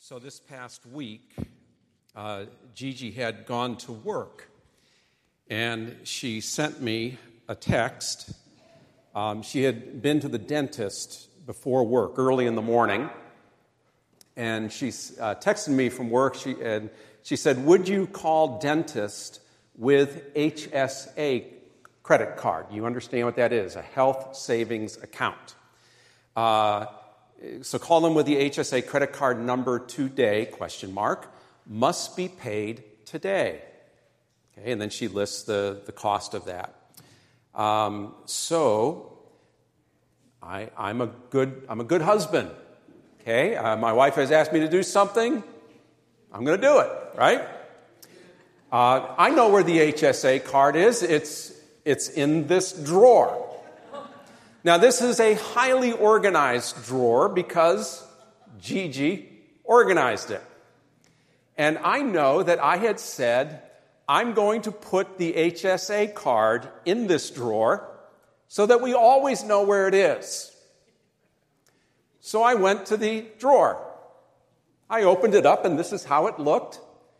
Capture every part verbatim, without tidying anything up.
So this past week, uh, Gigi had gone to work, and she sent me a text. Um, she had been to the dentist before work, early in the morning, and she uh, texted me from work. She, and she said, "Would you call dentist with H S A credit card?" You understand what that is, a health savings account. Uh, so call them with the H S A credit card number today, question mark, must be paid today. Okay, and then she lists the, the cost of that. Um, so I, I'm a good I'm a good husband. Okay, uh, my wife has asked me to do something. I'm going to do it, right? Uh, I know where the H S A card is. It's it's in this drawer. Now, this is a highly organized drawer because Gigi organized it. And I know that I had said, I'm going to put the H S A card in this drawer so that we always know where it is. So I went to the drawer. I opened it up, and this is how it looked.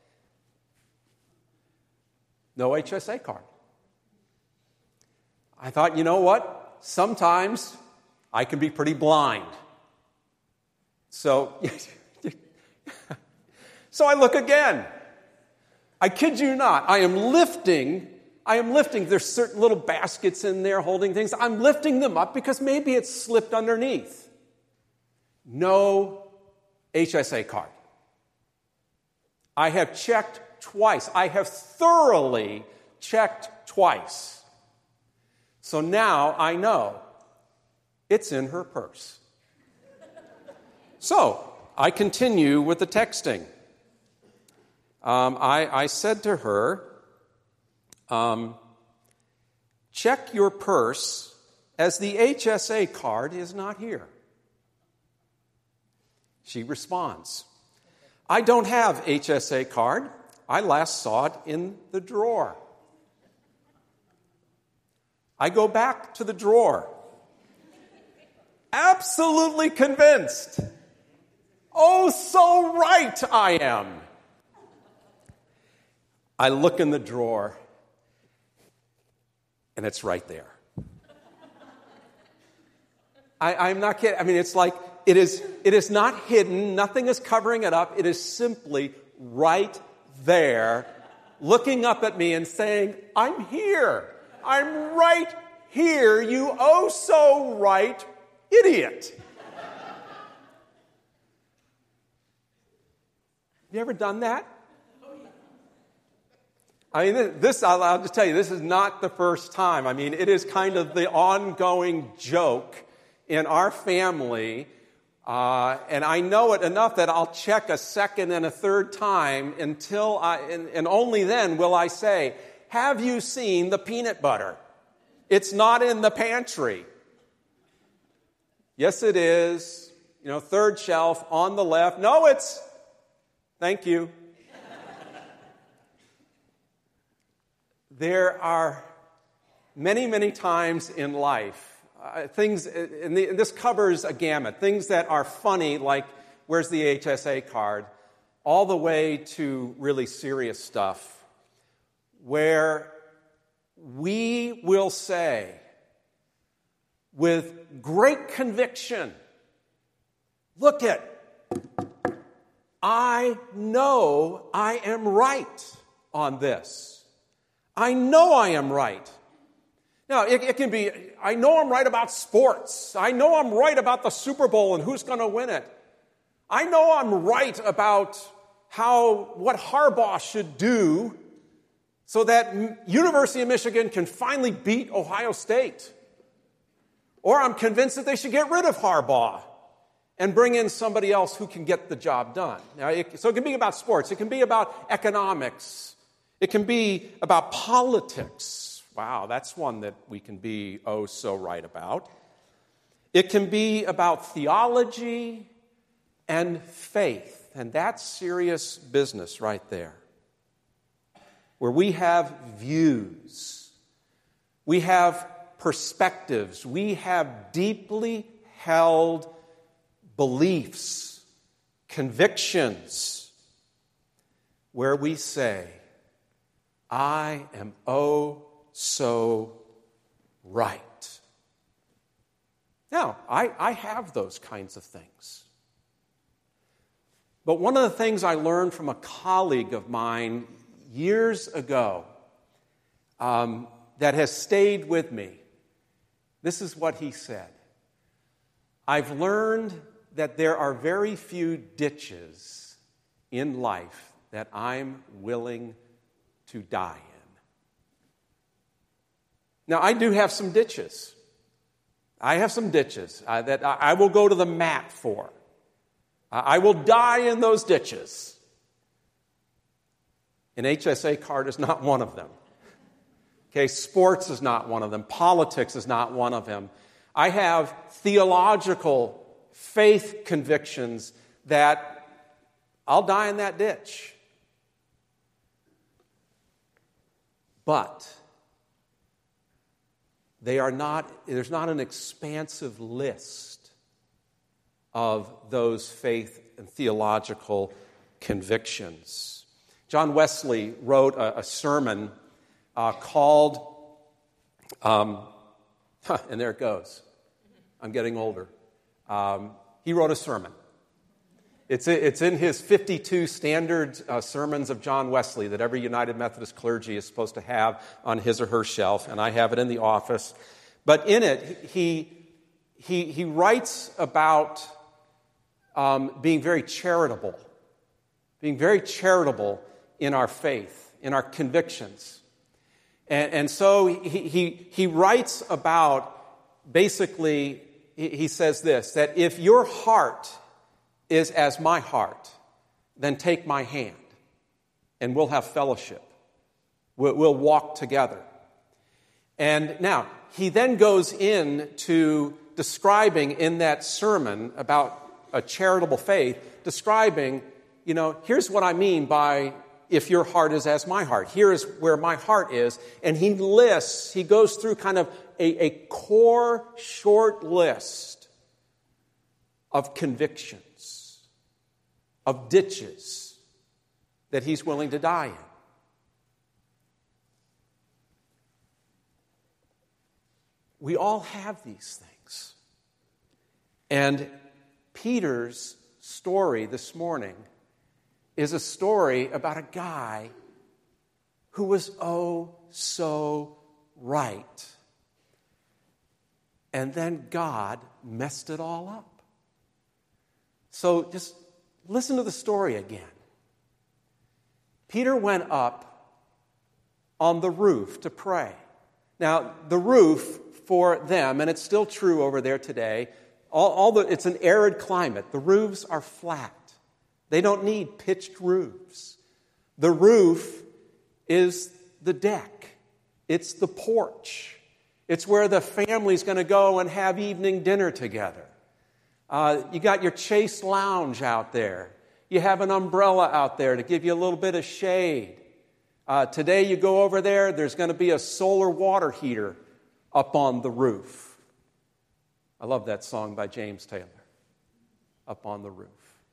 No H S A card. I thought, you know what? Sometimes I can be pretty blind. So, so I look again. I kid you not. I am lifting, I am lifting, there's certain little baskets in there holding things. I'm lifting them up because maybe it's slipped underneath. No H S A card. I have checked twice. I have thoroughly checked twice. So now I know it's in her purse. So I continue with the texting. Um, I, I said to her, um, check your purse as the H S A card is not here. She responds, I don't have H S A card. I last saw it in the drawer. I go back to the drawer. Absolutely convinced. Oh, so right I am. I look in the drawer, and it's right there. I, I'm not kidding. I mean, it's like, it is, it is not hidden. Nothing is covering it up. It is simply right there, looking up at me and saying, I'm here. I'm right here, you oh so right idiot. You ever done that? I mean, this, I'll, I'll just tell you, this is not the first time. I mean, it is kind of the ongoing joke in our family. Uh, and I know it enough that I'll check a second and a third time until I, and, and only then will I say, have you seen the peanut butter? It's not in the pantry. Yes, it is. You know, third shelf on the left. No, it's, thank you. There are many, many times in life, uh, things, and, the, and this covers a gamut, things that are funny, like, where's the H S A card, all the way to really serious stuff, where we will say, with great conviction, look it, I know I am right on this. I know I am right. Now, it, it can be, I know I'm right about sports. I know I'm right about the Super Bowl and who's going to win it. I know I'm right about how, what Harbaugh should do so that University of Michigan can finally beat Ohio State. Or I'm convinced that they should get rid of Harbaugh and bring in somebody else who can get the job done. Now, it, so it can be about sports. It can be about economics. It can be about politics. Wow, that's one that we can be oh so right about. It can be about theology and faith. And that's serious business right there. Where we have views, we have perspectives, we have deeply held beliefs, convictions where we say, I am oh so right. Now, I, I have those kinds of things. But one of the things I learned from a colleague of mine years ago um, that has stayed with me, this is what he said. I've learned that there are very few ditches in life that I'm willing to die in. Now, I do have some ditches. I have some ditches uh, that I, I will go to the mat for. Uh, I will die in those ditches. An H S A card is not one of them. Okay, sports is not one of them. Politics is not one of them. I have theological faith convictions that I'll die in that ditch. But they are not, there's not an expansive list of those faith and theological convictions. John Wesley wrote a, a sermon uh, called, um, huh, and there it goes. I'm getting older. Um, he wrote a sermon. It's, it's in his fifty-two standard uh, sermons of John Wesley that every United Methodist clergy is supposed to have on his or her shelf, and I have it in the office. But in it, he, he, he writes about um, being very charitable, being very charitable in our faith, in our convictions. And, and so he, he, he writes about, basically, he, he says this, that if your heart is as my heart, then take my hand, and we'll have fellowship. We'll, we'll walk together. And now, he then goes into describing in that sermon about a charitable faith, describing, you know, here's what I mean by if your heart is as my heart. Here is where my heart is. And he lists, he goes through kind of a, a core short list of convictions, of ditches that he's willing to die in. We all have these things. And Peter's story this morning is a story about a guy who was oh so right. And then God messed it all up. So just listen to the story again. Peter went up on the roof to pray. Now, the roof for them, and it's still true over there today, all, all the, it's an arid climate. The roofs are flat. They don't need pitched roofs. The roof is the deck. It's the porch. It's where the family's going to go and have evening dinner together. Uh, you got your Chase Lounge out there. You have an umbrella out there to give you a little bit of shade. Uh, today you go over there, there's going to be a solar water heater up on the roof. I love that song by James Taylor, Up on the Roof.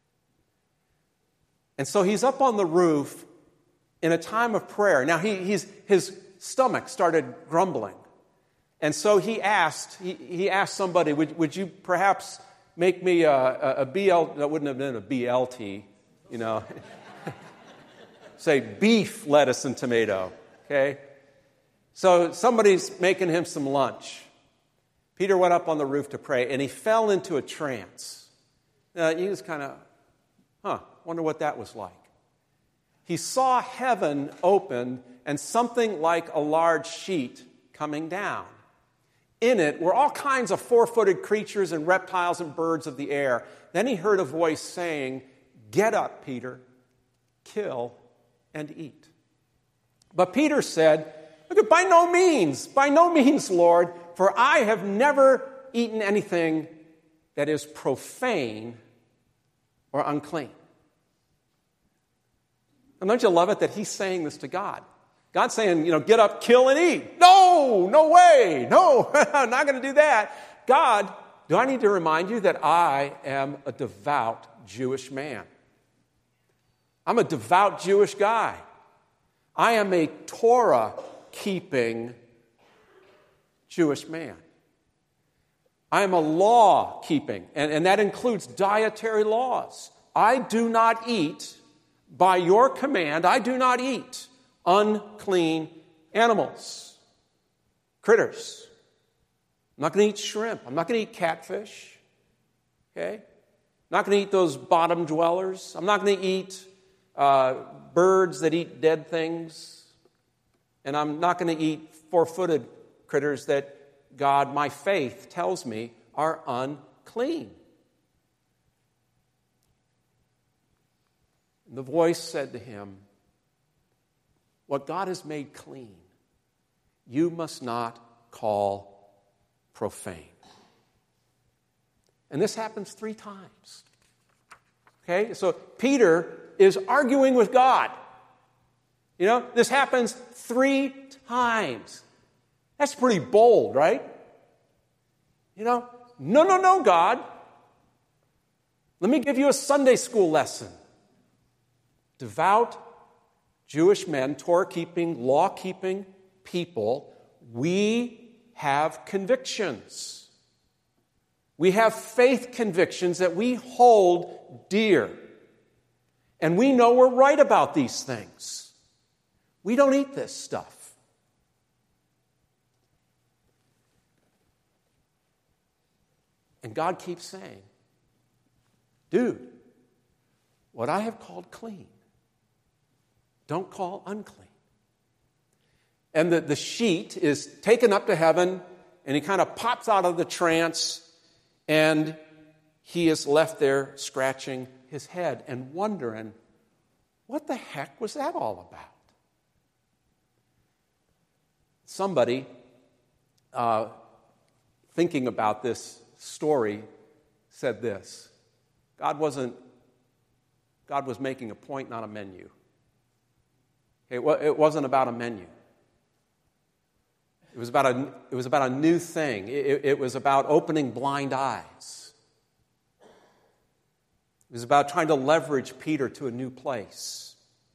And so he's up on the roof in a time of prayer. Now he, he's, his stomach started grumbling. And so he asked, he, he asked somebody, would, would you perhaps make me a, a, a B L, that wouldn't have been a B L T, you know. Say beef, lettuce, and tomato, okay? So somebody's making him some lunch. Peter went up on the roof to pray, and he fell into a trance. Uh, he was kind of, huh, wonder what that was like. He saw heaven open and something like a large sheet coming down. In it were all kinds of four-footed creatures and reptiles and birds of the air. Then he heard a voice saying, "Get up, Peter, kill and eat." But Peter said, "By no means, by no means, Lord, for I have never eaten anything that is profane or unclean." And don't you love it that he's saying this to God? God's saying, you know, get up, kill, and eat. No, no way. No, I'm not going to do that. God, do I need to remind you that I am a devout Jewish man. I'm a devout Jewish guy. I am a Torah-keeping Jewish man. I am a law-keeping, and, and that includes dietary laws. I do not eat, by your command, I do not eat unclean animals, critters. I'm not going to eat shrimp. I'm not going to eat catfish. Okay? I'm not going to eat those bottom dwellers. I'm not going to eat uh, birds that eat dead things. And I'm not going to eat four-footed critters that God, my faith, tells me are unclean. And the voice said to him, what God has made clean, you must not call profane. And this happens three times. Okay? So Peter is arguing with God. You know, this happens three times. That's pretty bold, right? You know, no, no, no, God. Let me give you a Sunday school lesson. Devout Jewish men, Torah-keeping, law-keeping people, we have convictions. We have faith convictions that we hold dear. And we know we're right about these things. We don't eat this stuff. And God keeps saying, dude, what I have called clean, don't call unclean. And the, the sheet is taken up to heaven, and he kind of pops out of the trance, and he is left there scratching his head and wondering, what the heck was that all about? Somebody uh, thinking about this story said this: God wasn't, God was making a point, not a menu. It, it wasn't about a menu. It was about a, it was about a new thing. It, it was about opening blind eyes. It was about trying to leverage Peter to a new place.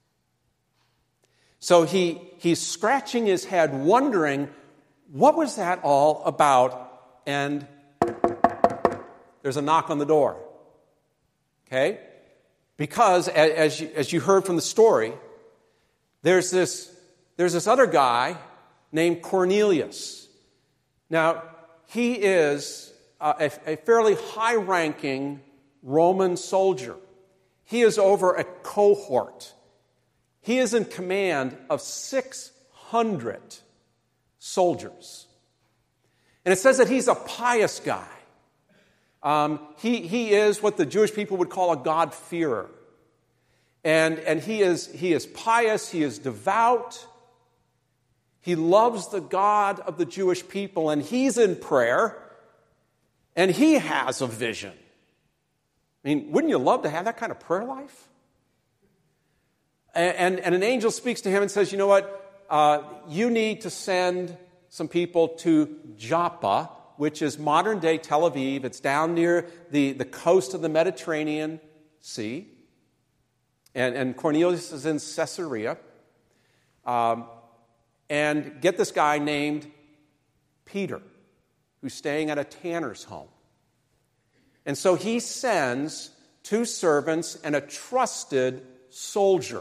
So he, he's scratching his head, wondering, what was that all about? And there's a knock on the door. Okay? Because, as you, as you heard from the story, there's this, there's this other guy named Cornelius. Now, he is a, a fairly high-ranking Roman soldier. He is over a cohort. He is in command of six hundred soldiers. And it says that he's a pious guy. Um, he, he is what the Jewish people would call a God-fearer. And, and he is, he is pious, he is devout. He loves the God of the Jewish people, and he's in prayer, and he has a vision. I mean, wouldn't you love to have that kind of prayer life? And, and, and an angel speaks to him and says, you know what, uh, you need to send some people to Joppa, which is modern-day Tel Aviv. It's down near the, the coast of the Mediterranean Sea. And, and Cornelius is in Caesarea. Um, and get this guy named Peter, who's staying at a tanner's home. And so he sends two servants and a trusted soldier.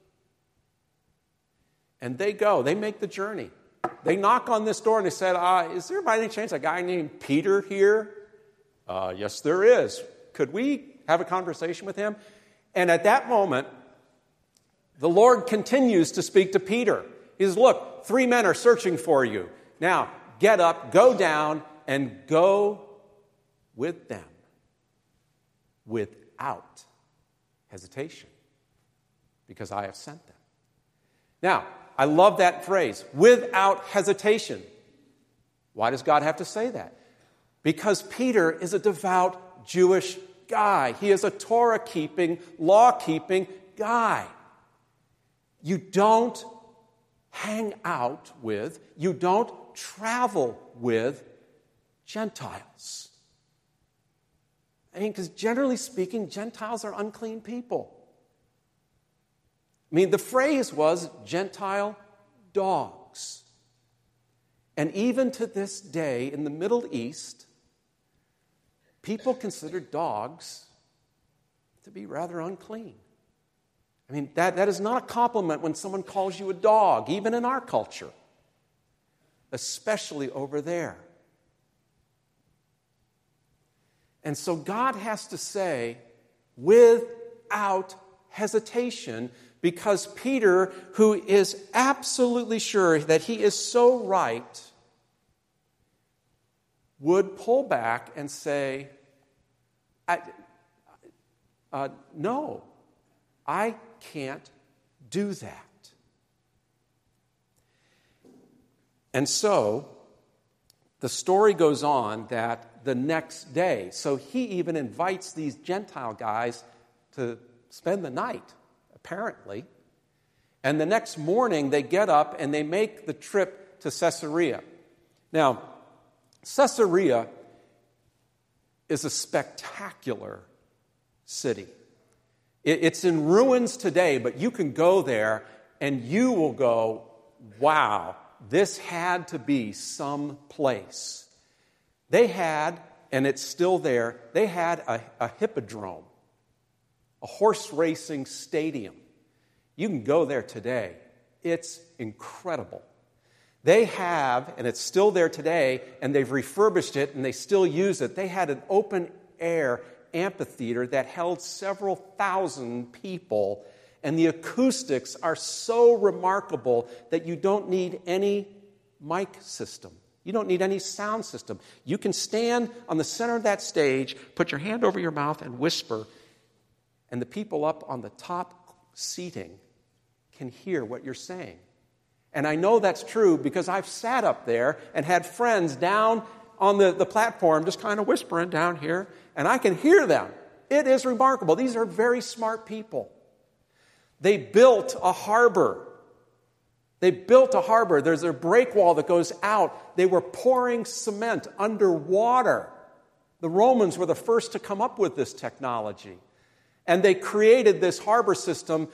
And they go, they make the journey. They knock on this door and they said, uh, is there by any chance a guy named Peter here? Uh, yes, there is. Could we have a conversation with him? And at that moment, the Lord continues to speak to Peter. He says, look, three men are searching for you. Now, get up, go down, and go with them without hesitation, because I have sent them. Now, I love that phrase, without hesitation. Why does God have to say that? Because Peter is a devout Jewish guy. He is a Torah-keeping, law-keeping guy. You don't hang out with, you don't travel with Gentiles. I mean, because generally speaking, Gentiles are unclean people. I mean, the phrase was Gentile dogs. And even to this day, in the Middle East, people consider dogs to be rather unclean. I mean, that, that is not a compliment when someone calls you a dog, even in our culture, especially over there. And so God has to say, without hesitation, because Peter, who is absolutely sure that he is so right, would pull back and say, I, uh, no, I can't do that. And so, the story goes on that the next day, so he even invites these Gentile guys to spend the night, apparently. And the next morning, they get up and they make the trip to Caesarea. Now, Caesarea is a spectacular city. It's in ruins today, but you can go there and you will go, wow, this had to be some place. They had, and it's still there, they had a, a hippodrome, a horse racing stadium. You can go there today. It's incredible. They have, and it's still there today, and they've refurbished it, and they still use it. They had an open-air amphitheater that held several thousand people, and the acoustics are so remarkable that you don't need any mic system. You don't need any sound system. You can stand on the center of that stage, put your hand over your mouth and whisper, and the people up on the top seating can hear what you're saying. And I know that's true because I've sat up there and had friends down on the, the platform just kind of whispering down here, and I can hear them. It is remarkable. These are very smart people. They built a harbor. They built a harbor. There's a break wall that goes out. They were pouring cement underwater. The Romans were the first to come up with this technology. And they created this harbor system.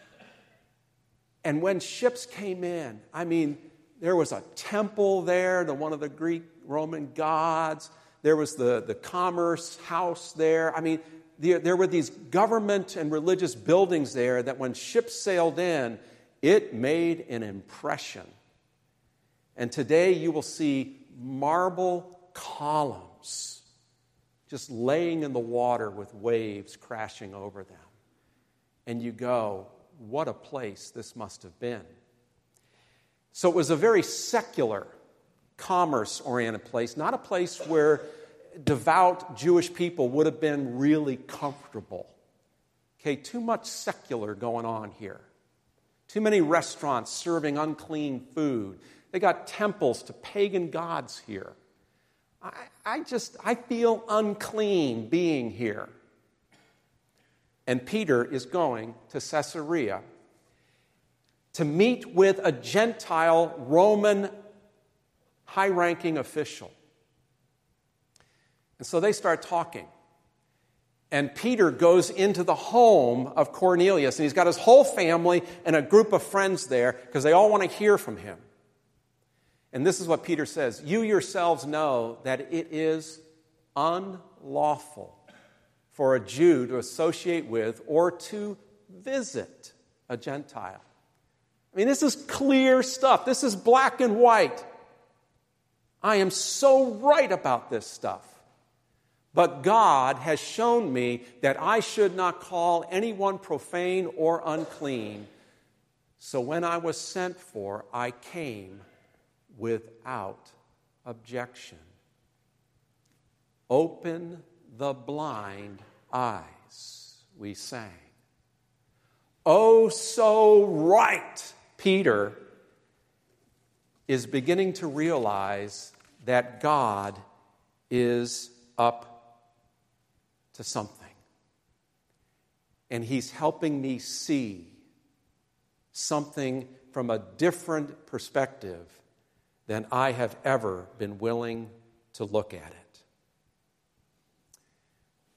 And when ships came in, I mean, there was a temple there to one of the Greek Roman gods. There was the, the commerce house there. I mean, there, there were these government and religious buildings there that when ships sailed in, it made an impression. And today you will see marble columns just laying in the water with waves crashing over them. And you go, what a place this must have been. So it was a very secular, commerce-oriented place, not a place where devout Jewish people would have been really comfortable. Okay, too much secular going on here. Too many restaurants serving unclean food. They got temples to pagan gods here. I, I just, I feel unclean being here. And Peter is going to Caesarea to meet with a Gentile Roman high-ranking official. And so they start talking. And Peter goes into the home of Cornelius, and he's got his whole family and a group of friends there because they all want to hear from him. And this is what Peter says, "You yourselves know that it is unlawful for a Jew to associate with or to visit a Gentile." I mean, this is clear stuff. This is black and white. I am so right about this stuff. But God has shown me that I should not call anyone profane or unclean. So when I was sent for, I came without objection. Open the blind eyes, we sang. Oh, so right, Peter is beginning to realize that God is up to something. And he's helping me see something from a different perspective than I have ever been willing to look at it.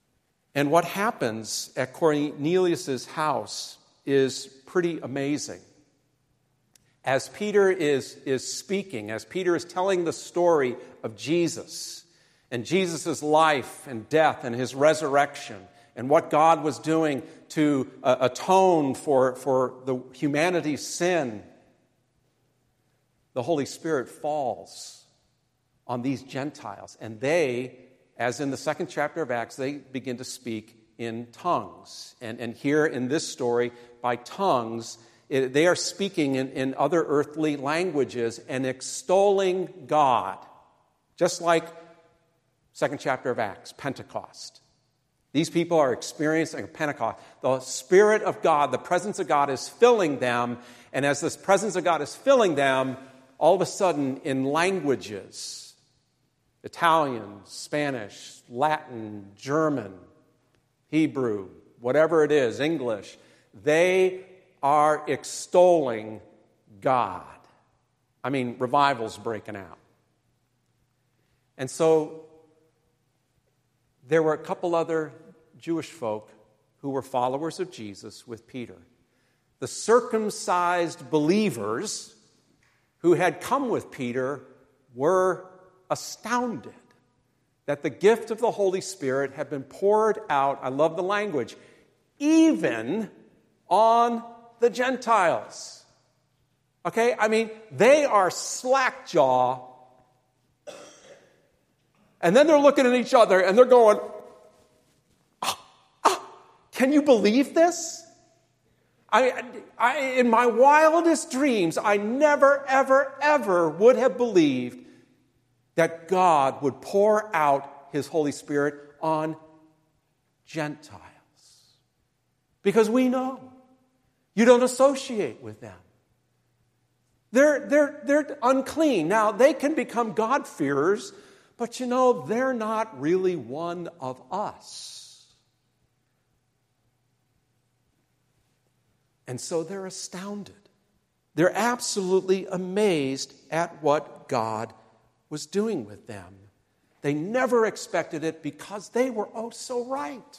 And what happens at Cornelius' house is pretty amazing. As Peter is, is speaking, as Peter is telling the story of Jesus and Jesus' life and death and his resurrection and what God was doing to uh, atone for, for the humanity's sin, the Holy Spirit falls on these Gentiles. And they, as in the second chapter of Acts, they begin to speak in tongues. And, and here in this story, by tongues, it, they are speaking in, in other earthly languages and extolling God. Just like second chapter of Acts, Pentecost. These people are experiencing Pentecost. The Spirit of God, the presence of God is filling them. And as this presence of God is filling them, all of a sudden in languages, Italian, Spanish, Latin, German, Hebrew, whatever it is, English, they are extolling God. I mean, revival's breaking out. And so there were a couple other Jewish folk who were followers of Jesus with Peter. The circumcised believers who had come with Peter were astounded that the gift of the Holy Spirit had been poured out, I love the language, even on the Gentiles. Okay? I mean, they are slack-jaw. And then they're looking at each other and they're going, ah, ah, can you believe this? I, I, in my wildest dreams, I never, ever, ever would have believed that God would pour out His Holy Spirit on Gentiles. Because we know you don't associate with them. They're, they're, they're unclean. Now, they can become God-fearers, but you know, they're not really one of us. And so they're astounded. They're absolutely amazed at what God was doing with them. They never expected it because they were oh so right.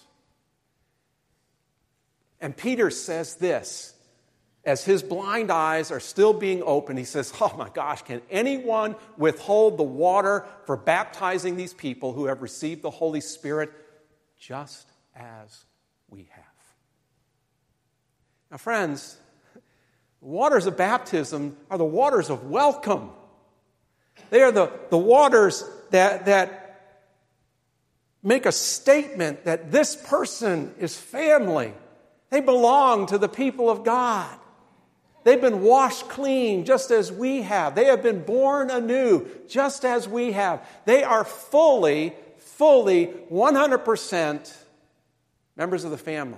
And Peter says this, as his blind eyes are still being opened, he says, oh my gosh, can anyone withhold the water for baptizing these people who have received the Holy Spirit just as we have? Now, friends, the waters of baptism are the waters of welcome. They are the, the waters that, that make a statement that this person is family. They belong to the people of God. They've been washed clean just as we have. They have been born anew just as we have. They are fully, fully, one hundred percent members of the family.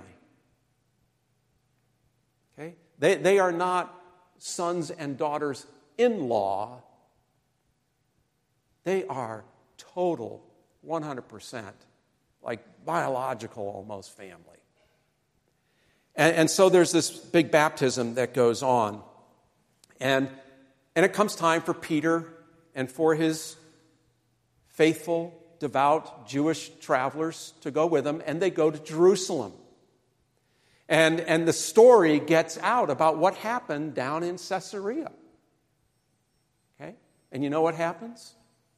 Okay? They, they are not sons and daughters-in-law. They are total, one hundred percent, like biological almost family. And, and so there's this big baptism that goes on. And, and it comes time for Peter and for his faithful, devout Jewish travelers to go with him, and they go to Jerusalem. And, and the story gets out about what happened down in Caesarea. Okay? And you know what happens?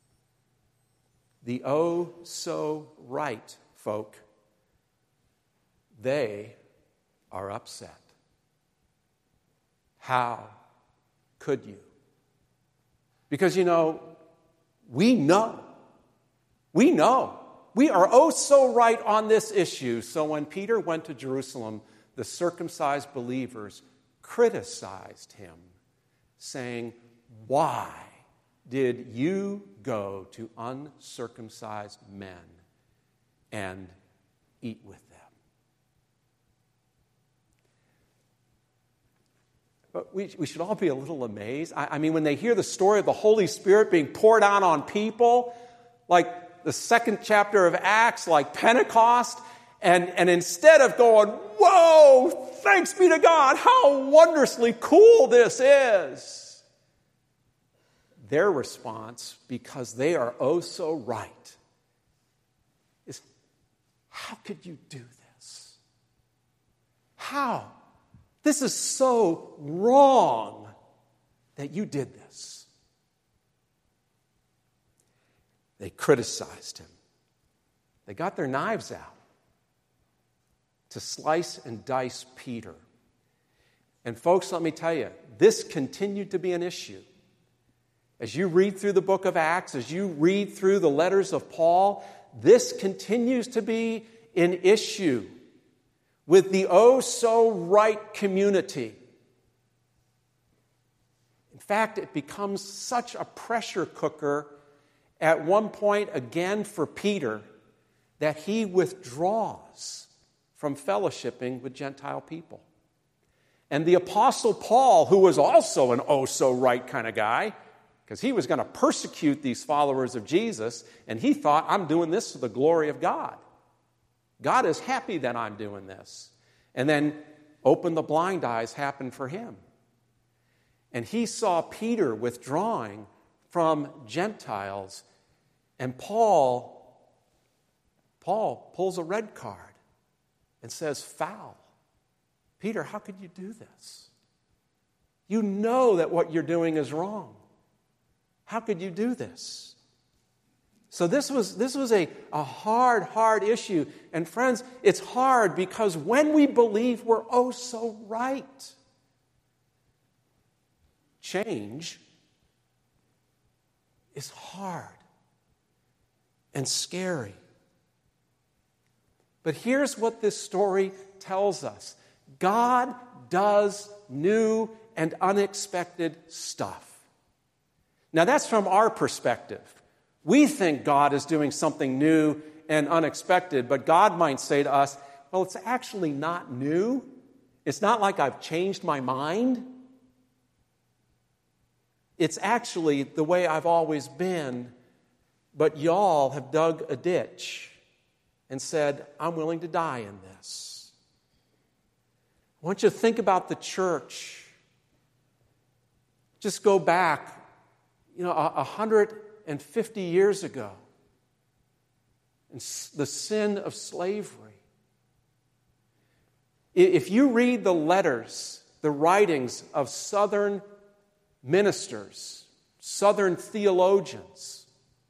The oh so right folk, they are upset. How could you? Because, you know, we know. We know. We are oh so right on this issue. So when Peter went to Jerusalem, the circumcised believers criticized him, saying, why did you go to uncircumcised men and eat with them? But we, we should all be a little amazed. I, I mean, when they hear the story of the Holy Spirit being poured out on people, like the second chapter of Acts, like Pentecost, and, and instead of going, whoa, thanks be to God, how wondrously cool this is, their response, because they are oh so right, is, how could you do this? How? This is so wrong that you did this. They criticized him. They got their knives out to slice and dice Peter. And folks, let me tell you, this continued to be an issue. As you read through the book of Acts, as you read through the letters of Paul, this continues to be an issue with the oh-so-right community. In fact, it becomes such a pressure cooker at one point, again for Peter, that he withdraws from fellowshipping with Gentile people. And the Apostle Paul, who was also an oh-so-right kind of guy, because he was going to persecute these followers of Jesus, and he thought, I'm doing this to the glory of God. God is happy that I'm doing this. And then open the blind eyes happened for him. And he saw Peter withdrawing from Gentiles, and Paul, Paul pulls a red card and says, foul. Peter, how could you do this? You know that what you're doing is wrong. How could you do this? So this was, this was a, a hard, hard issue. And friends, it's hard because when we believe we're oh so right, change is hard and scary. But here's what this story tells us. God does new and unexpected stuff. Now, that's from our perspective. We think God is doing something new and unexpected, but God might say to us, well, it's actually not new. It's not like I've changed my mind. It's actually the way I've always been, but y'all have dug a ditch and said, I'm willing to die in this. I want you to think about the church. Just go back, you know, a hundred and fifty years ago, and the sin of slavery. If you read the letters, the writings of Southern ministers, Southern theologians,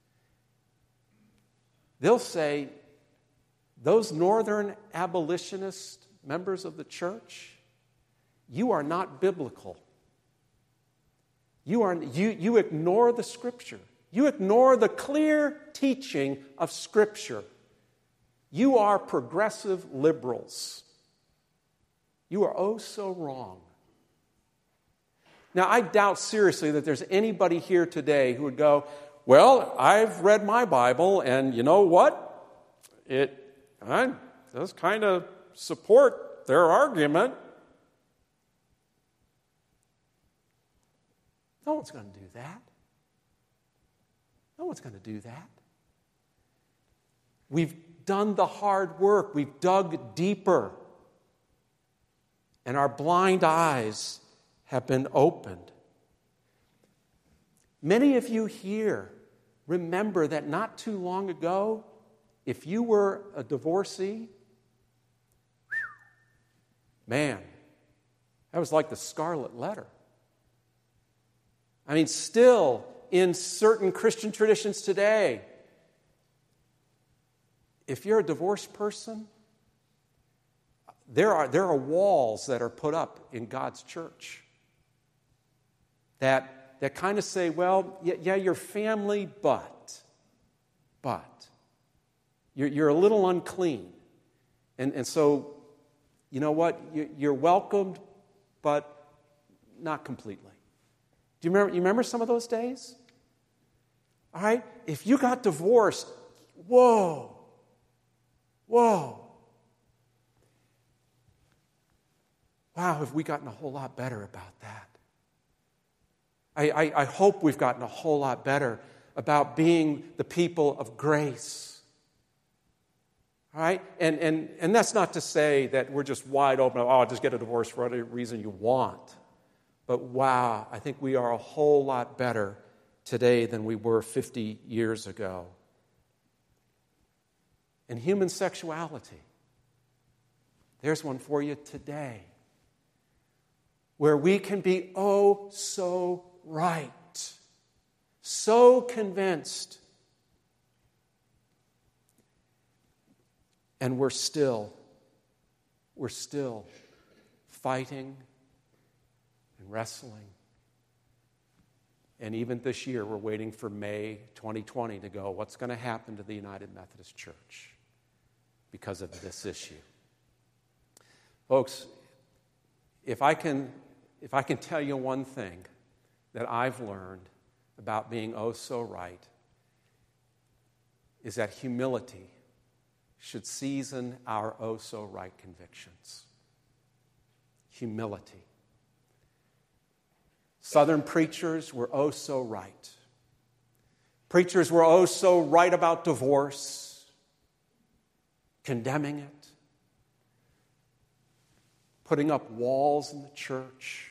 they'll say, those Northern abolitionist members of the church, you are not biblical. You, are, you, you ignore the Scripture. You ignore the clear teaching of Scripture. You are progressive liberals. You are oh so wrong. Now, I doubt seriously that there's anybody here today who would go, well, I've read my Bible, and you know what? It I, does kind of support their argument. No one's going to do that. No one's going to do that. We've done the hard work. We've dug deeper. And our blind eyes have been opened. Many of you here remember that not too long ago, if you were a divorcee, man, that was like the scarlet letter. I mean, still in certain Christian traditions today, if you're a divorced person, there are, there are walls that are put up in God's church that, that kind of say, well, yeah, yeah you're family, but, but, you're, you're a little unclean. And, and so, you know what? You're welcomed, but not completely. Do you remember, you remember some of those days? All right? If you got divorced, whoa, whoa. Wow, have we gotten a whole lot better about that? I, I, I hope we've gotten a whole lot better about being the people of grace. All right? And, and, and that's not to say that we're just wide open, oh, just get a divorce for any reason you want. But wow, I think we are a whole lot better today than we were fifty years ago. And human sexuality. There's one for you today. Where we can be oh so right. So convinced. And we're still, we're still fighting and wrestling. And even this year, we're waiting for May twenty twenty to go, what's going to happen to the United Methodist Church because of this issue? Folks, if I can, if I can tell you one thing that I've learned about being oh so right, is that humility should season our oh so right convictions. Humility. Southern preachers were oh so right. Preachers were oh so right about divorce, condemning it, putting up walls in the church.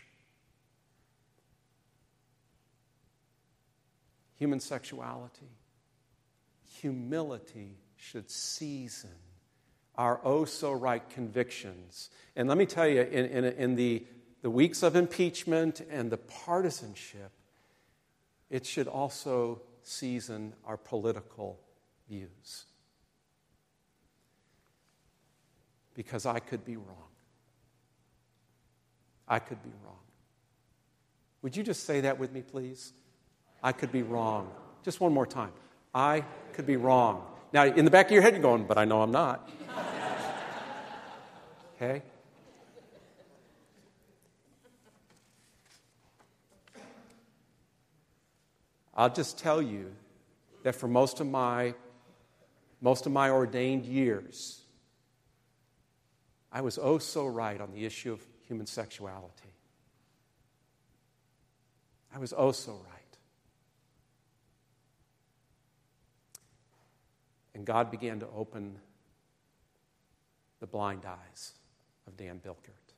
Human sexuality. Humility should season our oh so right convictions. And let me tell you, in, in, in the, the weeks of impeachment and the partisanship, it should also season our political views. Because I could be wrong. I could be wrong. Would you just say that with me, please? I could be wrong. Just one more time. I could be wrong. Now, in the back of your head, you're going, but I know I'm not. Okay? I'll just tell you that for most of my most of my ordained years, I was oh so right on the issue of human sexuality. I was oh so right. And God began to open the blind eyes of Dan Bilkert.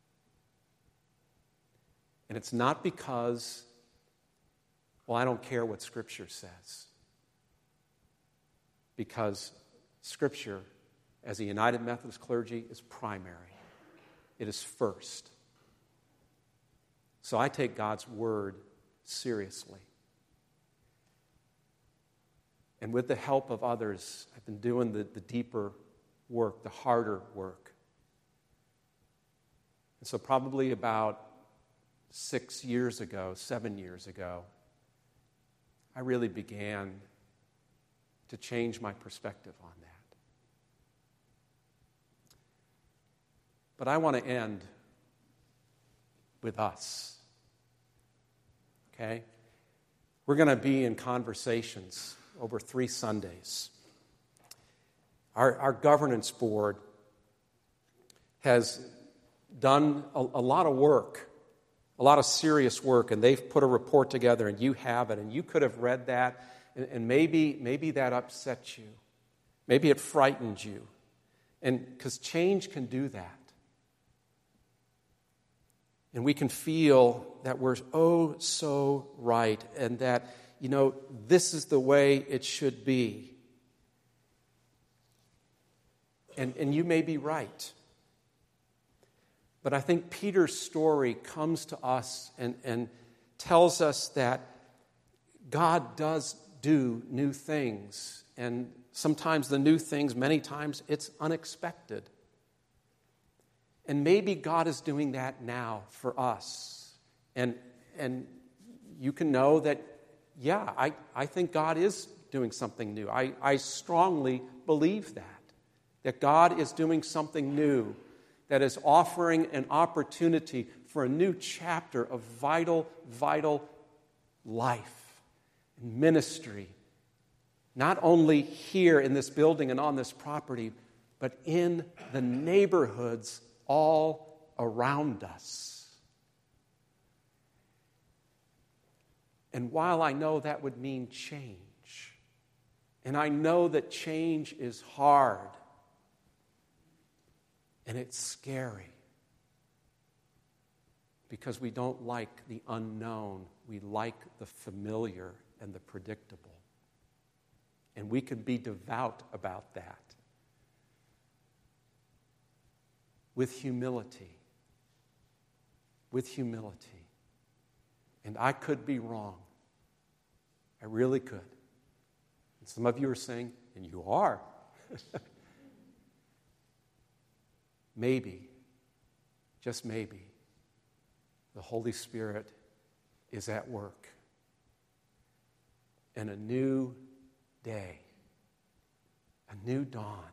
And it's not because, well, I don't care what Scripture says. Because Scripture, as a United Methodist clergy, is primary. It is first. So I take God's Word seriously. And with the help of others, I've been doing the, the deeper work, the harder work. And so probably about six years ago, seven years ago, I really began to change my perspective on that. But I want to end with us. Okay? We're going to be in conversations over three Sundays. Our, our governance board has done a, a lot of work, a lot of serious work, and they've put a report together, and you have it, and you could have read that, and, and maybe, maybe that upset you. Maybe it frightened you. And because change can do that. And we can feel that we're oh so right, and that, you know, this is the way it should be. And, and you may be right. But I think Peter's story comes to us and, and tells us that God does do new things. And sometimes the new things, many times, it's unexpected. And maybe God is doing that now for us. And, and you can know that, yeah, I, I think God is doing something new. I, I strongly believe that. That God is doing something new, that is offering an opportunity for a new chapter of vital, vital life and ministry. Not only here in this building and on this property, but in the neighborhoods all around us. And while I know that would mean change, and I know that change is hard, and it's scary, because we don't like the unknown. We like the familiar and the predictable. And we can be devout about that. with humility. With humility. And I could be wrong. I really could. And some of you are saying, and you are. Maybe, just maybe, the Holy Spirit is at work. And a new day, a new dawn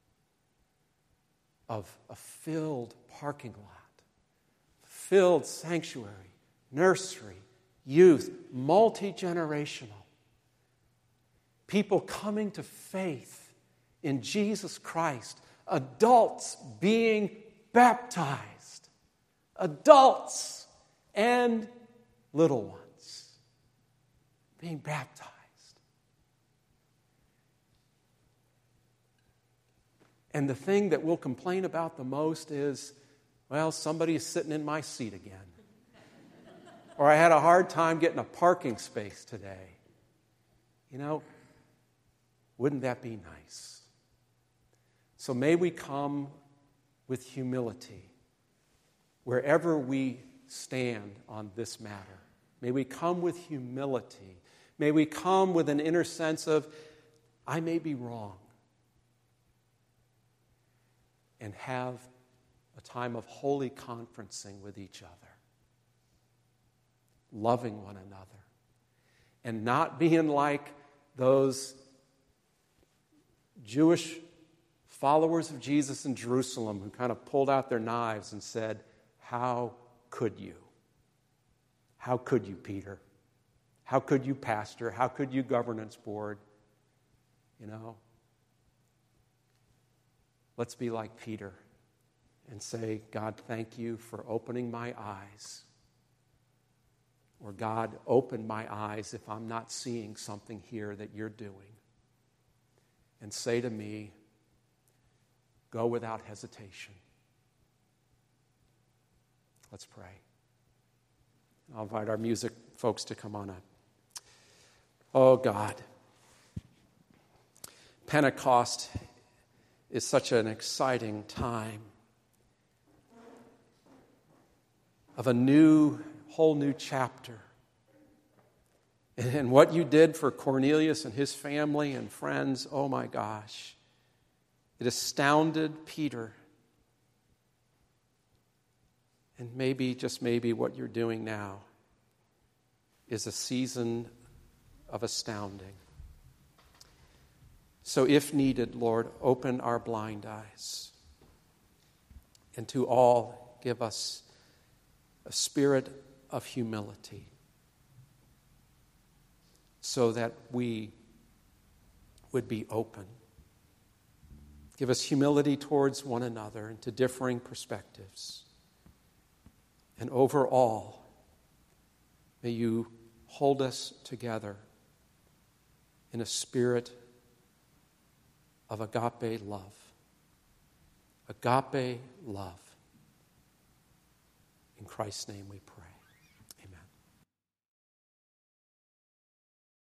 of a filled parking lot, filled sanctuary, nursery, youth, multi-generational. People coming to faith in Jesus Christ. Adults being baptized. Adults and little ones being baptized. And the thing that we'll complain about the most is, well, somebody is sitting in my seat again. Or I had a hard time getting a parking space today. You know, wouldn't that be nice? So may we come with humility wherever we stand on this matter. May we come with humility. May we come with an inner sense of, I may be wrong. And have a time of holy conferencing with each other. Loving one another. And not being like those Jewish followers of Jesus in Jerusalem who kind of pulled out their knives and said, how could you? How could you, Peter? How could you, pastor? How could you, governance board? You know? Let's be like Peter and say, God, thank you for opening my eyes. Or God, open my eyes if I'm not seeing something here that you're doing. And say to me, go without hesitation. Let's pray. I'll invite our music folks to come on up. Oh God, Pentecost is such an exciting time of a new, whole new chapter. And what you did for Cornelius and his family and friends, oh my gosh, it astounded Peter. And maybe, just maybe, what you're doing now is a season of astounding. So if needed, Lord, open our blind eyes. And to all, give us a spirit of humility so that we would be open. Give us humility towards one another and to differing perspectives. And overall, may you hold us together in a spirit of agape love. Agape love. In Christ's name we pray.